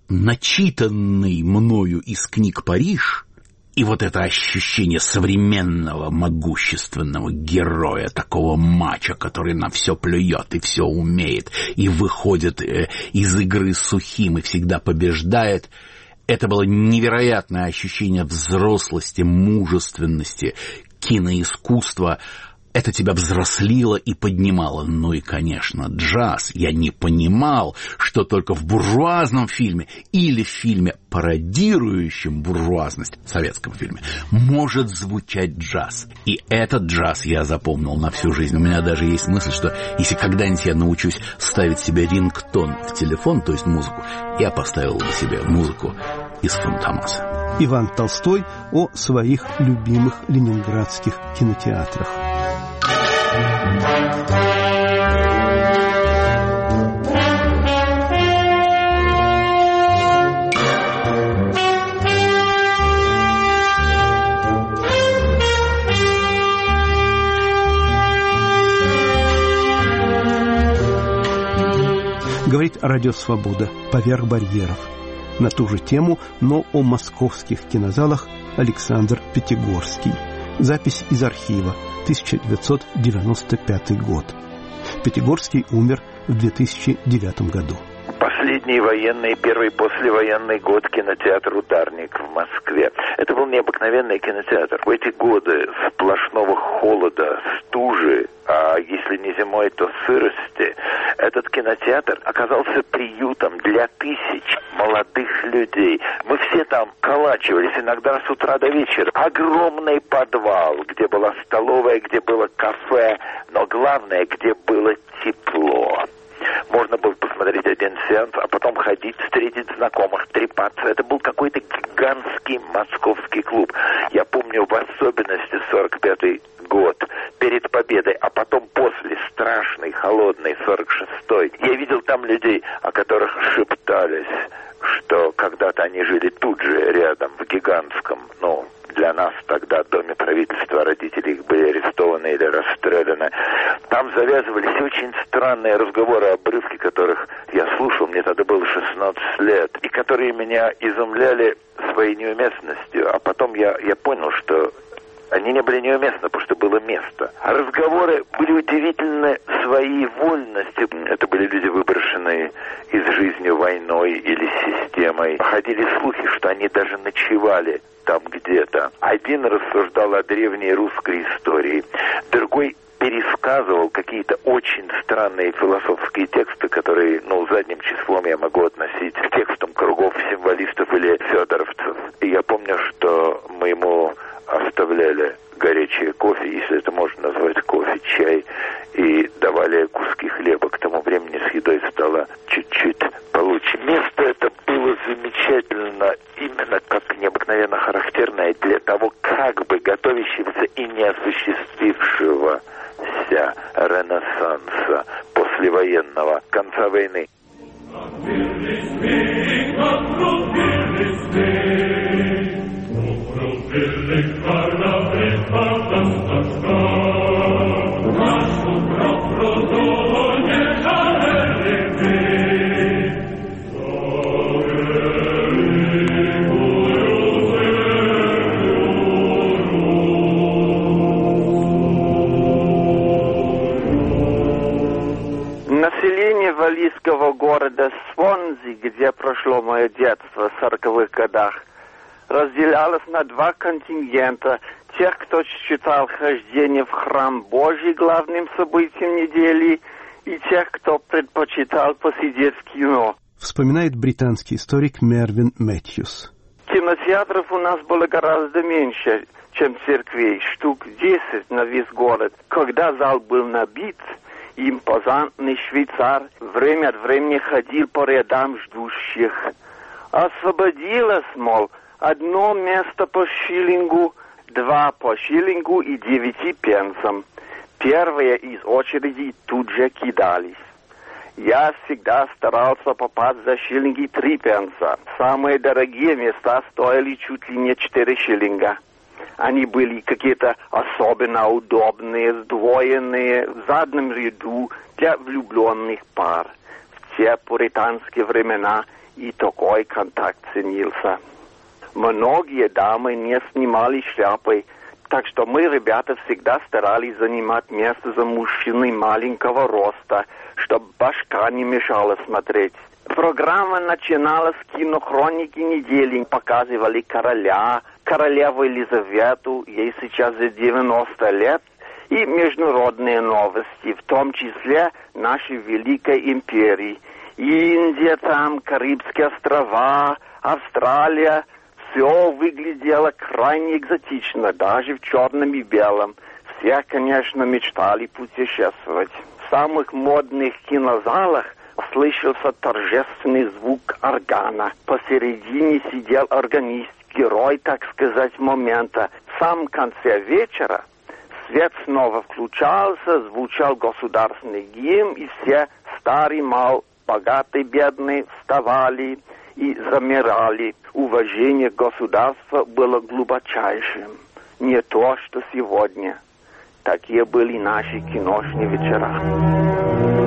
начитанный мною из книг Париж, и вот это ощущение современного могущественного героя, такого мачо, который на все плюет и все умеет, и выходит из игры сухим и всегда побеждает. Это было невероятное ощущение взрослости, мужественности, киноискусства. Это тебя взрослило и поднимало. Ну и, конечно, джаз. Я не понимал, что только в буржуазном фильме или в фильме, пародирующем буржуазность, в советском фильме, может звучать джаз. И этот джаз я запомнил на всю жизнь. У меня даже есть мысль, что если когда-нибудь я научусь ставить себе рингтон в телефон, то есть музыку, я поставил бы себе музыку из «Фантомаса». Иван Толстой о своих любимых ленинградских кинотеатрах. Говорит Радио Свобода «Поверх барьеров». На ту же тему, но о московских кинозалах Александр Пятигорский. Запись из архива, 1995 год. Пятигорский умер в 2009 году. Последний последний военный, первый послевоенный год кинотеатр «Ударник» в Москве. Это был необыкновенный кинотеатр. В эти годы сплошного холода, стужи, а если не зимой, то сырости, этот кинотеатр оказался приютом для тысяч молодых людей. Мы все там колачивались, иногда с утра до вечера. Огромный подвал, где была столовая, где было кафе, но главное, где было тепло. Можно было посмотреть один сеанс, а потом ходить, встретить знакомых, трепаться. Это был какой-то гигантский московский клуб. Я помню в особенности 45-й год, перед победой, а потом после, страшный, холодный, 46-й. Я видел там людей, о которых шептались, что когда-то они жили тут же, рядом, в гигантском, для нас тогда доме правительства, родители их были арестованы или расстреляны. Там завязывались очень странные разговоры, обрывки которых я слушал, мне тогда было 16 лет, и которые меня изумляли своей неуместностью. А потом я понял, что они не были неуместны, потому что было место. А разговоры были удивительны своей вольностью. Это были люди, выброшенные из жизни войной или системой. Ходили слухи, что они даже ночевали там где-то. Один рассуждал о древней русской истории, другой пересказывал какие-то очень странные философские тексты, которые, задним числом я могу относить к текстам кругов символистов или федоровцев. И я помню, что мы ему оставляли горячее кофе, если это можно назвать кофе, чай, и давали куски хлеба. К тому времени с едой стало чуть-чуть получше. Место это было замечательно, именно как необыкновенно характерное для того, как бы готовящегося и не осуществившегося ренессанса послевоенного, конца войны. Население валлийского города Свонзи, где прошло мое детство в 40-х годах, разделялось на два контингента. Тех, кто считал хождение в храм Божий главным событием недели, и тех, кто предпочитал посидеть в кино. Вспоминает британский историк Мервин Мэтьюс. Кинотеатров у нас было гораздо меньше, чем церквей, штук 10 на весь город. Когда зал был набит, импозантный швейцар время от времени ходил по рядам ждущих. Освободилось, мол, одно место по шиллингу, два по шиллингу и 9 пенсам. Первые из очереди тут же кидались. Я всегда старался попасть за шиллинги 3 пенса. Самые дорогие места стоили чуть ли не 4 шиллинга. Они были какие-то особенно удобные, сдвоенные, в заднем ряду для влюбленных пар. В те пуританские времена и такой контакт ценился. Многие дамы не снимали шляпы, так что мы, ребята, всегда старались занимать место за мужчиной маленького роста, чтобы башка не мешала смотреть. Программа начиналась с кинохроники недели. Показывали короля, королеву Елизавету, ей сейчас за 90 лет, и международные новости, в том числе нашей Великой Империи. Индия там, Карибские острова, Австралия. Все выглядело крайне экзотично, даже в черном и белом. Все, конечно, мечтали путешествовать. В самых модных кинозалах слышался торжественный звук органа. Посередине сидел органист, герой, так сказать, момента. В самом конце вечера свет снова включался, звучал государственный гимн, и все, старый, мал, богатый, бедный, вставали и замирали. Уважение государства было глубочайшим. Не то, что сегодня. Такие были наши киношные вечера.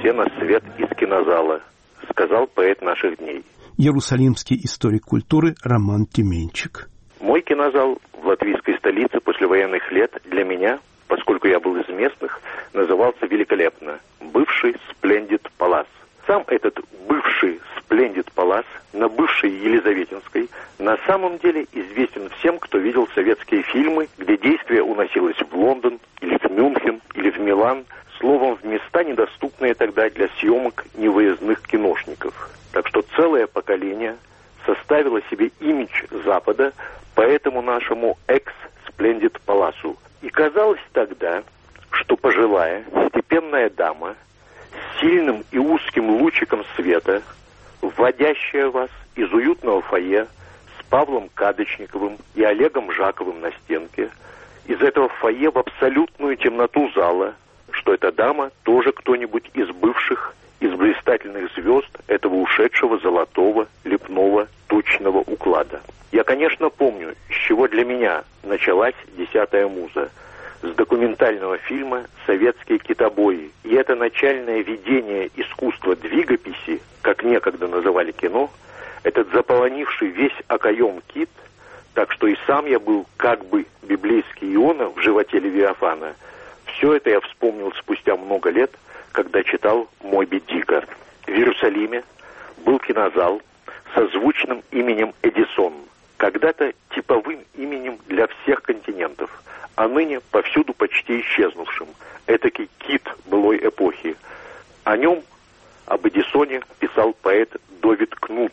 все на свет из кинозала, сказал поэт наших дней. Иерусалимский историк культуры Роман Тюменчик. Мой кинозал в латвийской столице послевоенных лет для меня, поскольку я был из местных, назывался великолепно «Бывший Сплендид Палас». Сам этот бывший Сплендид Палас на бывшей Елизаветинской на самом деле известен всем, кто видел советские фильмы, где действие уносилось в Лондон, или в Мюнхен, или в Милан, словом, в места, недоступные тогда для съемок невыездных киношников. Так что целое поколение составило себе имидж Запада по этому нашему экс-Сплендид Паласу. И казалось тогда, что пожилая, степенная дама с сильным и узким лучиком света, вводящая вас из уютного фойе с Павлом Кадочниковым и Олегом Жаковым на стенке, из этого фойе в абсолютную темноту зала, что эта дама тоже кто-нибудь из бывших, из блистательных звезд этого ушедшего золотого, лепного, тучного уклада. Я, конечно, помню, с чего для меня началась «Десятая муза», с документального фильма «Советские китобои». И это начальное видение искусства двигописи, как некогда называли кино, этот заполонивший весь окоем кит, так что и сам я был как бы библейский Иона в животе Левиафана. Все это я вспомнил спустя много лет, когда читал «Моби Дика». В Иерусалиме был кинозал со звучным именем «Эдисон», когда-то типовым именем для всех континентов, а ныне повсюду почти исчезнувшим, этакий кит былой эпохи. О нем, об Эдисоне, писал поэт Довид Кнут.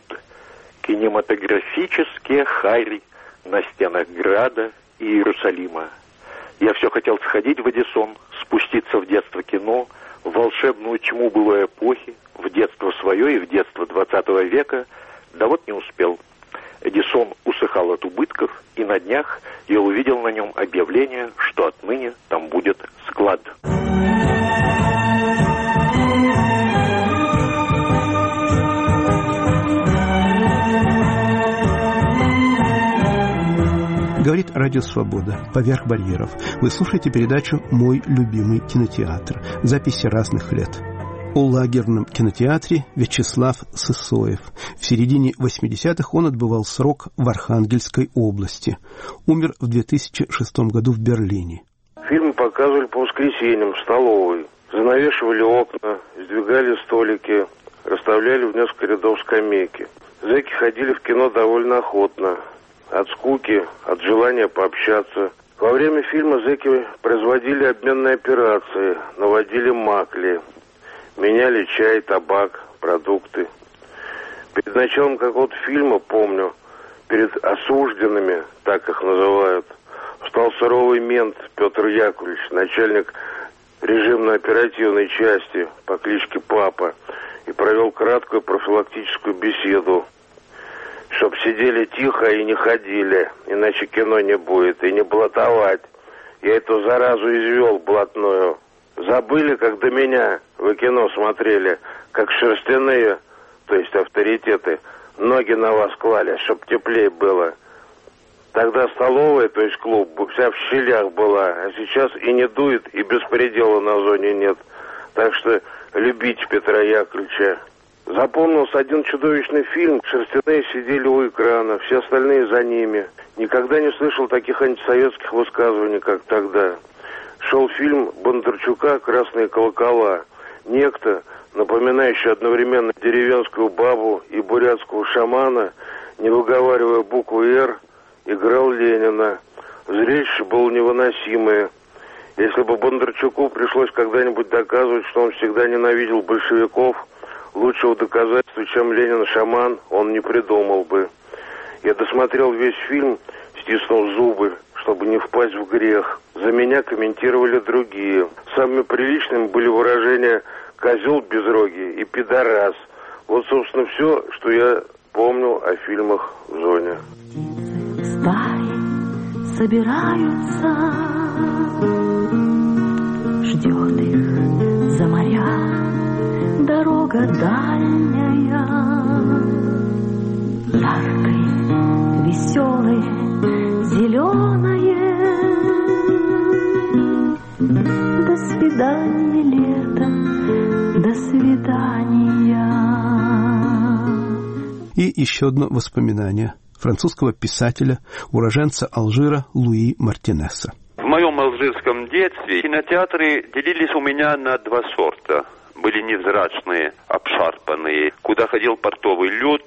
Кинематографические хари на стенах Града и Иерусалима. Я все хотел сходить в Эдисон, спуститься в детство кино, в волшебную тьму былой эпохи, в детство свое и в детство 20 века, да вот не успел. Эдисон усыхал от убытков, и на днях я увидел на нем объявление, что отныне там будет склад. Говорит Радио Свобода. Поверх барьеров. Вы слушаете передачу «Мой любимый кинотеатр». Записи разных лет. О лагерном кинотеатре Вячеслав Сысоев. В середине 80-х он отбывал срок в Архангельской области. Умер в 2006 году в Берлине. Фильмы показывали по воскресеньям в столовой. Занавешивали окна, сдвигали столики, расставляли в несколько рядов скамейки. Зэки ходили в кино довольно охотно. От скуки, от желания пообщаться. Во время фильма зэки производили обменные операции, наводили макли, меняли чай, табак, продукты. Перед началом какого-то фильма, помню, перед осужденными, так их называют, встал суровый мент Петр Яковлевич, начальник режимно-оперативной части по кличке Папа, и провел краткую профилактическую беседу. Чтоб сидели тихо и не ходили, иначе кино не будет, и не блатовать. Я эту заразу извел блатную. Забыли, как до меня вы кино смотрели, как шерстяные, то есть авторитеты, ноги на вас клали, чтоб теплее было. Тогда столовая, то есть клуб, вся в щелях была, а сейчас и не дует, и беспредела на зоне нет. Так что любите Петра Яковлевича. Запомнился один чудовищный фильм. Шерстяные сидели у экрана, все остальные за ними. Никогда не слышал таких антисоветских высказываний, как тогда. Шел фильм Бондарчука «Красные колокола». Некто, напоминающий одновременно деревенскую бабу и бурятского шамана, не выговаривая букву «Р», играл Ленина. Зрелище было невыносимое. Если бы Бондарчуку пришлось когда-нибудь доказывать, что он всегда ненавидел большевиков, лучшего доказательства, чем Ленин-шаман, он не придумал бы. Я досмотрел весь фильм, стиснув зубы, чтобы не впасть в грех. За меня комментировали другие. Самыми приличными были выражения «козел безрогий» и «пидорас». Вот, собственно, все, что я помню о фильмах в зоне. Стаи собираются, ждет их за моря дорога дальняя, яркой, веселой, зеленое. До свидания, лето, до свидания. еще одно воспоминание французского писателя, уроженца Алжира Луи Мартинеса. В моем алжирском детстве кинотеатры делились у меня на два сорта. Были невзрачные, обшарпанные, куда ходил портовый люд,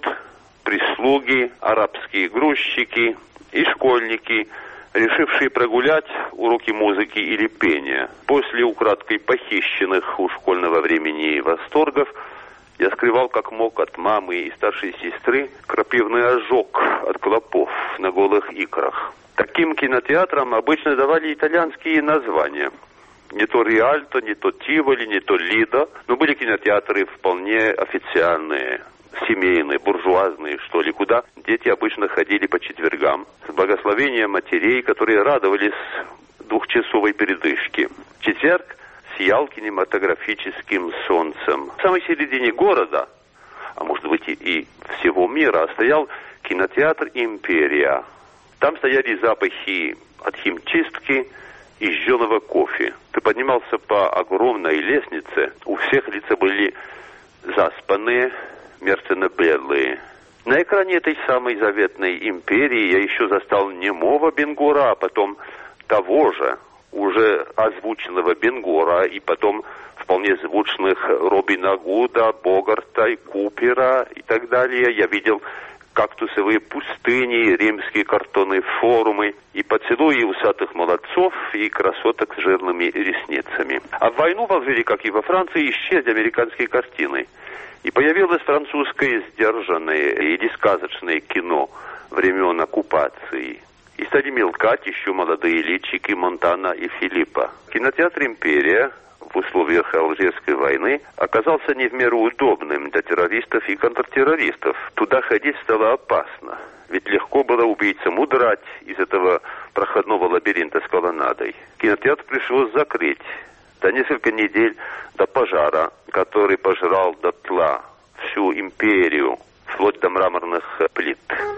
прислуги, арабские грузчики и школьники, решившие прогулять уроки музыки или пения. После украдкой похищенных у школьного времени восторгов я скрывал как мог от мамы и старшей сестры крапивный ожог от клопов на голых икрах. Таким кинотеатрам обычно давали итальянские названия. Не то Риальто, не то Тиволи, не то Лидо, но были кинотеатры вполне официальные, семейные, буржуазные, что ли, куда дети обычно ходили по четвергам с благословением матерей, которые радовались двухчасовой передышке. Четверг сиял кинематографическим солнцем. В самой середине города, а может быть и всего мира, стоял кинотеатр «Империя». Там стояли запахи от химчистки и жженого кофе. Ты поднимался по огромной лестнице, у всех лица были заспанные, мертвенно-бледные. На экране этой самой заветной «Империи» я еще застал немого Бенгура, а потом того же, уже озвученного Бенгура, и потом вполне звучных Робина Гуда, Богарта и Купера и так далее. Я видел кактусовые пустыни, римские картонные форумы и поцелуи усатых молодцов и красоток с жирными ресницами. А в войну в Алжире, как и во Франции, исчезли американские картины. И появилось французское сдержанное или сказочное кино времен оккупации. И стали мелкать еще молодые личики Монтана и Филиппа. Кинотеатр «Империя» в условиях Алжирской войны оказался не в меру удобным для террористов и контртеррористов. Туда ходить стало опасно, ведь легко было убийцам удрать из этого проходного лабиринта с колоннадой. Кинотеатр пришлось закрыть за несколько недель до пожара, который пожрал дотла всю империю, вплоть до мраморных плит.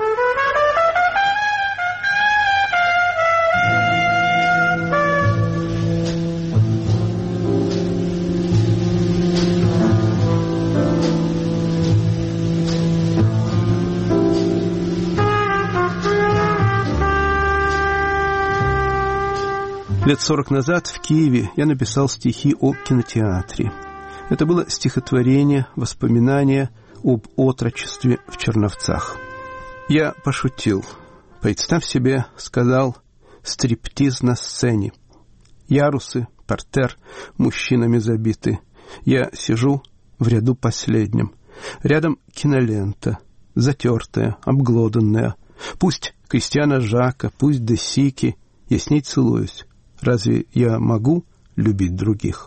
Лет 40 назад в Киеве я написал стихи о кинотеатре. Это было стихотворение, воспоминание об отрочестве в Черновцах. Я пошутил. Представь себе, сказал, стриптиз на сцене. Ярусы, партер, мужчинами забиты. Я сижу в ряду последнем. Рядом кинолента, затертая, обглоданная. Пусть Кристиана Жака, пусть де Сики, я с ней целуюсь. Разве я могу любить других?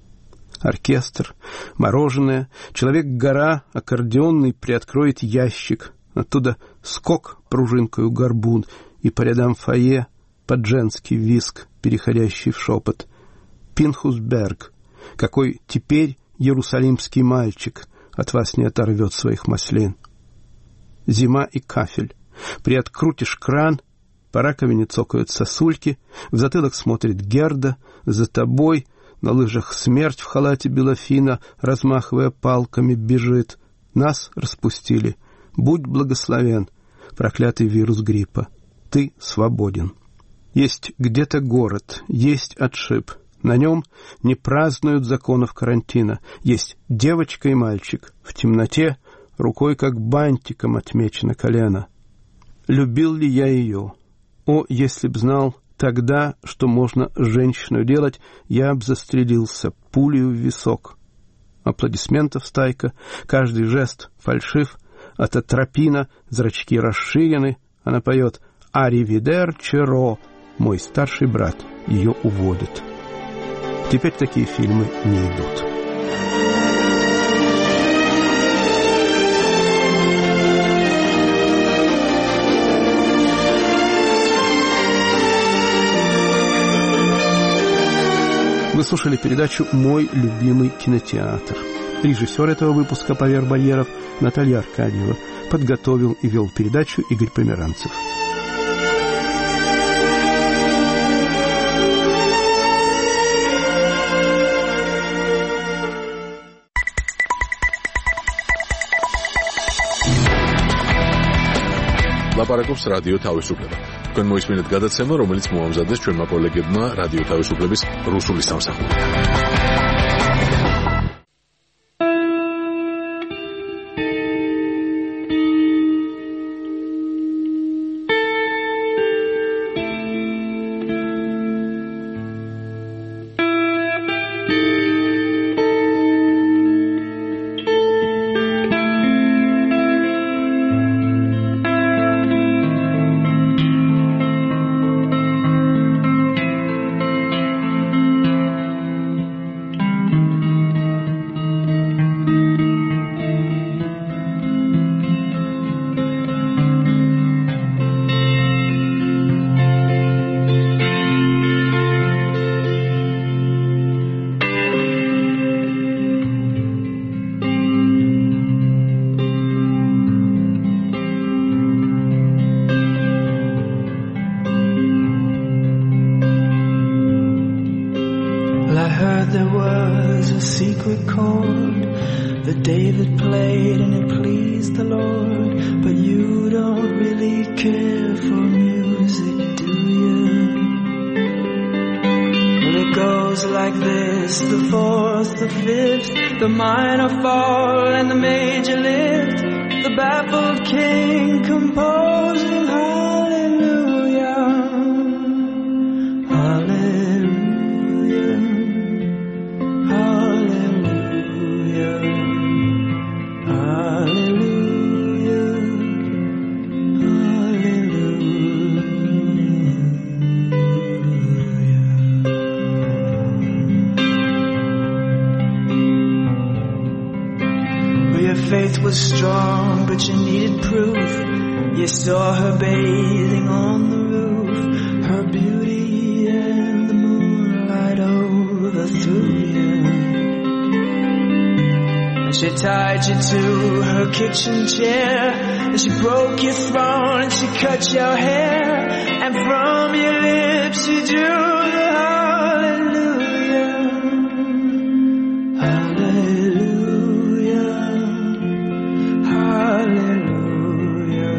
Оркестр, мороженое, человек-гора, аккордеонный приоткроет ящик. Оттуда скок пружинкою горбун, и по рядам фойе под женский визг, переходящий в шепот. Пинхус Берг, какой теперь иерусалимский мальчик от вас не оторвет своих маслин. Зима и кафель. Приоткрутишь кран, по раковине цокают сосульки, в затылок смотрит Герда, за тобой на лыжах смерть в халате белофина, размахивая палками, бежит. Нас распустили. Будь благословен, проклятый вирус гриппа. Ты свободен. Есть где-то город, есть отшиб. На нем не празднуют законов карантина. Есть девочка и мальчик. В темноте рукой как бантиком отмечено колено. Любил ли я ее? О, если б знал тогда, что можно с женщиной делать, я б застрелился пулею в висок. Аплодисментов стайка, каждый жест фальшив, от атропина зрачки расширены, она поет «Аривидерчи-ро», мой старший брат ее уводит. Теперь такие фильмы не идут. Вы слушали передачу «Мой любимый кинотеатр». Режиссер этого выпуска «Поверх барьеров» Наталья Аркадьева. Подготовил и вел передачу Игорь Померанцев. ლაპარაკობს რადიო თავისუფლება. თქვენ მოისმინეთ გადაცემა, რომელიც მოამზადეს ჩვენმა კოლეგებმა რადიო თავისუფლების რუსული სამსახურიდან. Kitchen chair, and she broke your throne and she cut your hair, and from your lips she drew the hallelujah, hallelujah, hallelujah,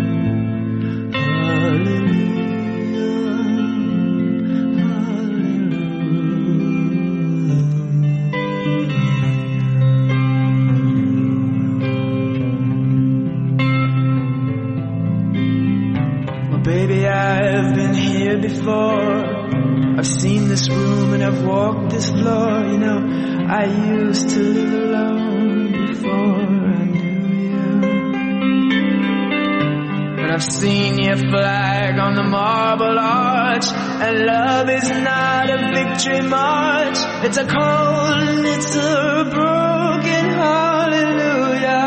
before. I've seen this room and I've walked this floor. You know, I used to live alone before I knew you. And I've seen your flag on the marble arch, and love is not a victory march. It's a cold and it's a broken hallelujah,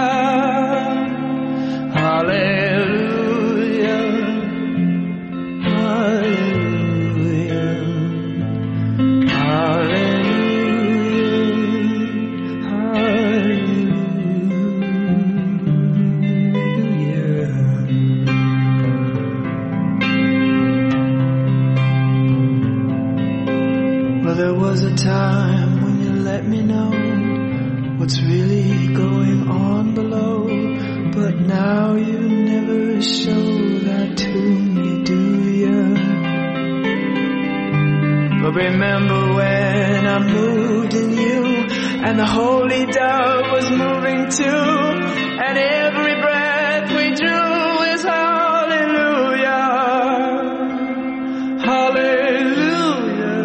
hallelujah, hallelujah. There was a time when you let me know what's really going on below, but now you never show that to me, do you? But remember when I moved in you, and the holy dove was moving too, and every breath we drew is hallelujah, hallelujah,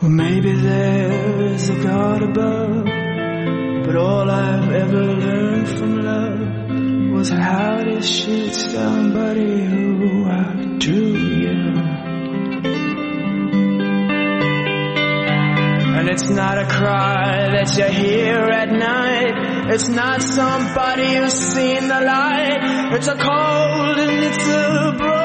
Well, maybe there's a God above, but all I've ever learned from love was how to shoot somebody who outdrew you. And it's not a cry that you hear at night. It's not somebody who's seen the light. It's a cold and it's a broken